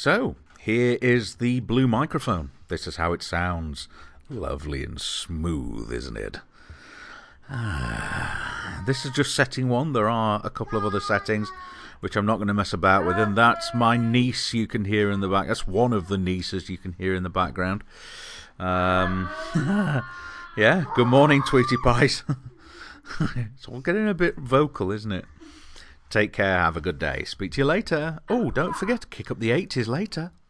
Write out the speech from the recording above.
So, here is the blue microphone. This is how it sounds. Lovely and smooth, isn't it? This is just setting one. There are a couple of other settings which I'm not going to mess about with, and that's my niece you can hear in the back. That's one of the nieces you can hear in the background. Yeah, good morning, Tweety Pies. It's all getting a bit vocal, isn't it? Take care, have a good day. Speak to you later. Oh, don't forget to kick up the 80s later.